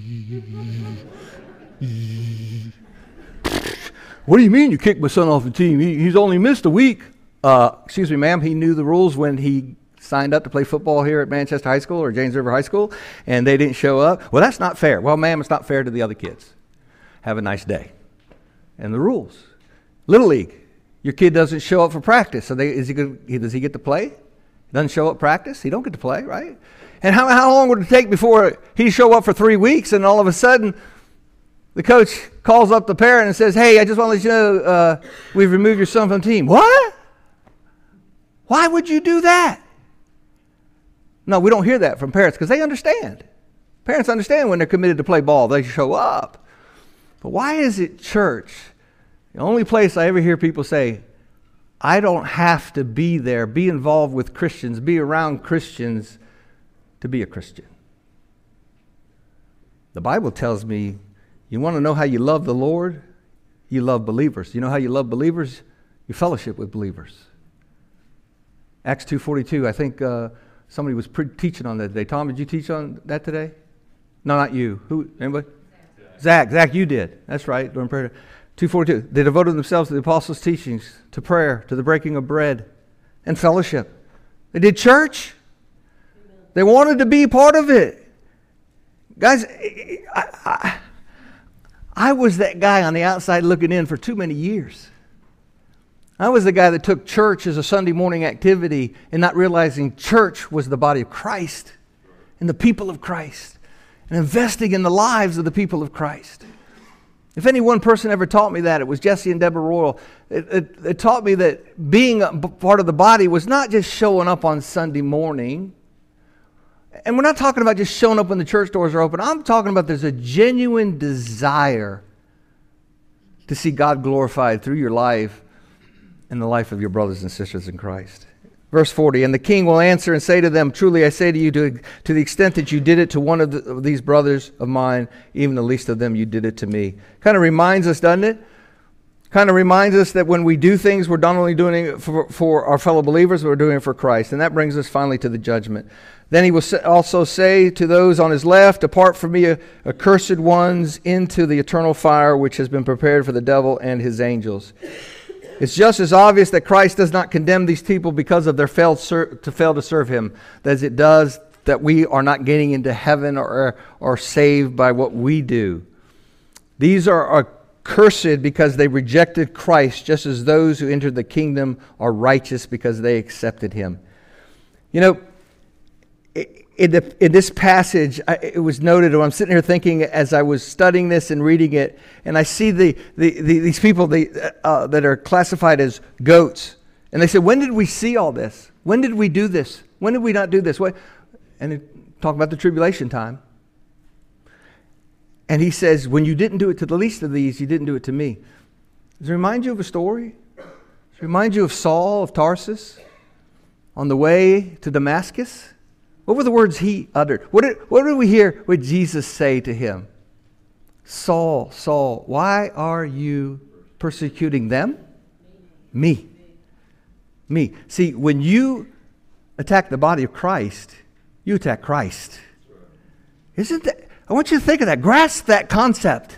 Speaker 2: What do you mean you kicked my son off the team? He's only missed a week. Excuse me, ma'am. He knew the rules when he signed up to play football here at Manchester High School or James River High School, and they didn't show up. Well, that's not fair. Well, ma'am, it's not fair to the other kids. Have a nice day. And the rules. Little League. Your kid doesn't show up for practice. So does he get to play? Doesn't show up practice? He don't get to play, right? And how long would it take before he show up for 3 weeks and all of a sudden the coach calls up the parent and says, hey, I just want to let you know we've removed your son from the team. What? Why would you do that? No, we don't hear that from parents because they understand. Parents understand when they're committed to play ball. They show up. But why is it church? The only place I ever hear people say, I don't have to be there, be involved with Christians, be around Christians to be a Christian. The Bible tells me, you want to know how you love the Lord? You love believers. You know how you love believers? You fellowship with believers. Acts 2:42, I think somebody was teaching on that today. Tom, did you teach on that today? No, not you. Who? Anybody? Zach, you did. That's right. During prayer. 2:42. They devoted themselves to the apostles' teachings, to prayer, to the breaking of bread, and fellowship. They did church. They wanted to be part of it. Guys, I was that guy on the outside looking in for too many years. I was the guy that took church as a Sunday morning activity and not realizing church was the body of Christ and the people of Christ and investing in the lives of the people of Christ. If any one person ever taught me that, it was Jesse and Deborah Royal. It taught me that being a part of the body was not just showing up on Sunday morning. And we're not talking about just showing up when the church doors are open. I'm talking about there's a genuine desire to see God glorified through your life and the life of your brothers and sisters in Christ. Verse 40, and the king will answer and say to them, truly I say to you, to the extent that you did it to one of these brothers of mine, even the least of them, you did it to me. Kind of reminds us, doesn't it? Kind of reminds us that when we do things, we're not only doing it for our fellow believers, but we're doing it for Christ. And that brings us finally to the judgment. Then he will also say to those on his left, depart from me, accursed ones, into the eternal fire, which has been prepared for the devil and his angels. It's just as obvious that Christ does not condemn these people because of their fail to serve him, as it does that we are not getting into heaven or saved by what we do. These are accursed because they rejected Christ, just as those who entered the kingdom are righteous because they accepted him. You know, in this passage, it was noted, and I'm sitting here thinking as I was studying this and reading it, and I see these people that are classified as goats. And they said, when did we see all this? When did we do this? When did we not do this? And they talk about the tribulation time. And he says, when you didn't do it to the least of these, you didn't do it to me. Does it remind you of a story? Does it remind you of Saul of Tarsus on the way to Damascus? What were the words he uttered? What did we hear with Jesus say to him? Saul, Saul, why are you persecuting them? Me. See, when you attack the body of Christ, you attack Christ. Isn't that? I want you to think of that. Grasp that concept.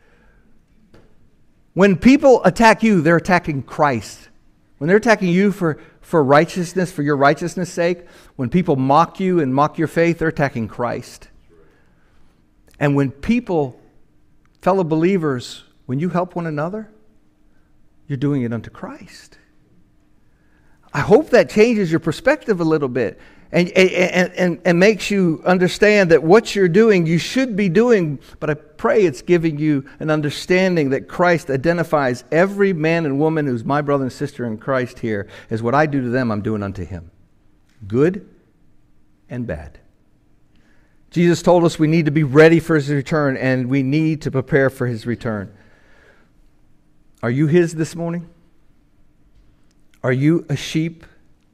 Speaker 2: When people attack you, they're attacking Christ. When they're attacking you for righteousness, for your righteousness' sake, when people mock you and mock your faith, they're attacking Christ. And when people, fellow believers, when you help one another, you're doing it unto Christ. I hope that changes your perspective a little bit and makes you understand that what you're doing, you should be doing, but I pray it's giving you an understanding that Christ identifies every man and woman who's my brother and sister in Christ here as what I do to them, I'm doing unto him. Good and bad. Jesus told us we need to be ready for his return, and we need to prepare for his return. Are you his this morning? Are you a sheep?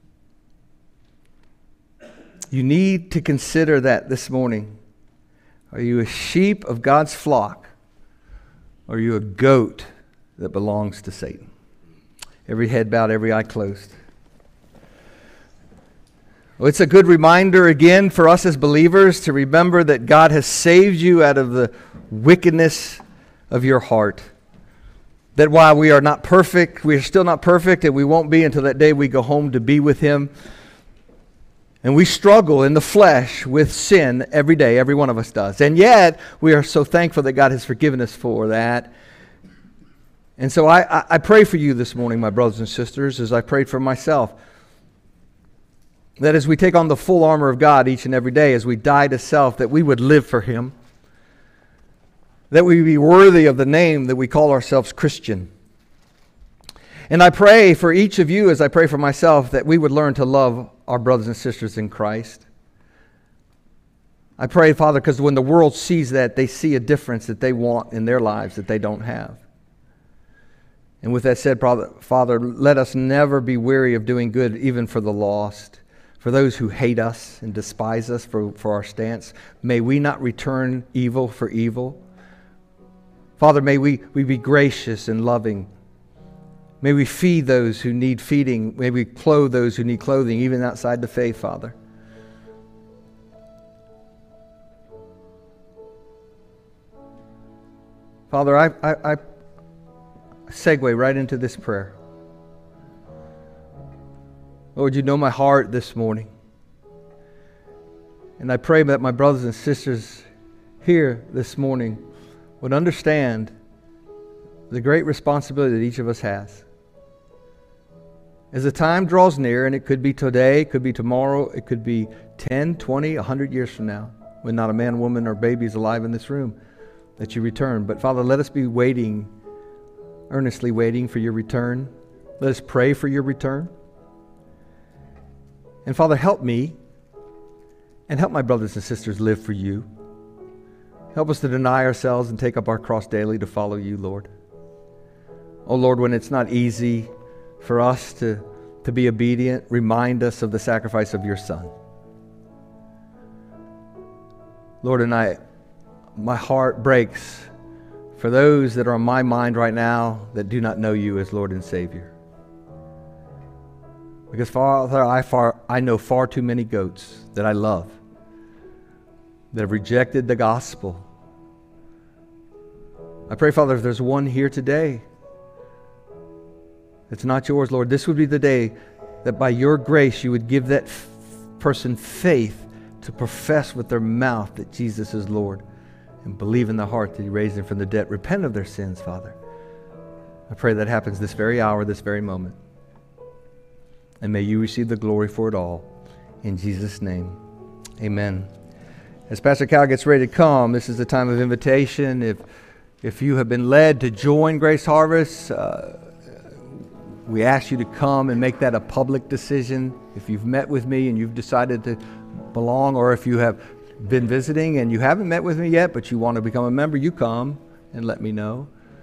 Speaker 2: You need to consider that this morning. Are you a sheep of God's flock? Or are you a goat that belongs to Satan? Every head bowed, every eye closed. Well, it's a good reminder again for us as believers to remember that God has saved you out of the wickedness of your heart. That while we are not perfect, we are still not perfect, and we won't be until that day we go home to be with him. And we struggle in the flesh with sin every day. Every one of us does. And yet, we are so thankful that God has forgiven us for that. And so I pray for you this morning, my brothers and sisters, as I prayed for myself, that as we take on the full armor of God each and every day, as we die to self, that we would live for him. That we be worthy of the name that we call ourselves Christian. And I pray for each of you, as I pray for myself, that we would learn to love our brothers and sisters in Christ. I pray, Father, because when the world sees that, they see a difference that they want in their lives that they don't have. And with that said, Father, let us never be weary of doing good, even for the lost, for those who hate us and despise us for our stance. May we not return evil for evil. Father, may we be gracious and loving. May we feed those who need feeding. May we clothe those who need clothing, even outside the faith, Father. Father, I segue right into this prayer. Lord, you know my heart this morning. And I pray that my brothers and sisters here this morning would understand the great responsibility that each of us has. As the time draws near, and it could be today, it could be tomorrow, it could be 10, 20, 100 years from now, when not a man, woman, or baby is alive in this room, that you return. But Father, let us be waiting, earnestly waiting for your return. Let us pray for your return. And Father, help me and help my brothers and sisters live for you. Help us to deny ourselves and take up our cross daily to follow you, Lord. Oh Lord, when it's not easy for us to be obedient, remind us of the sacrifice of your Son. Lord, and my heart breaks for those that are on my mind right now that do not know you as Lord and Savior. Because Father, I know far too many goats that I love that have rejected the gospel. I pray, Father, if there's one here today that's not yours, Lord, this would be the day that by your grace you would give that person faith to profess with their mouth that Jesus is Lord and believe in their heart that he raised him from the dead. Repent of their sins, Father. I pray that happens this very hour, this very moment. And may you receive the glory for it all. In Jesus' name, amen. As Pastor Cal gets ready to come, this is the time of invitation. If you have been led to join Grace Harvest, we ask you to come and make that a public decision. If you've met with me and you've decided to belong, or if you have been visiting and you haven't met with me yet, but you want to become a member, you come and let me know.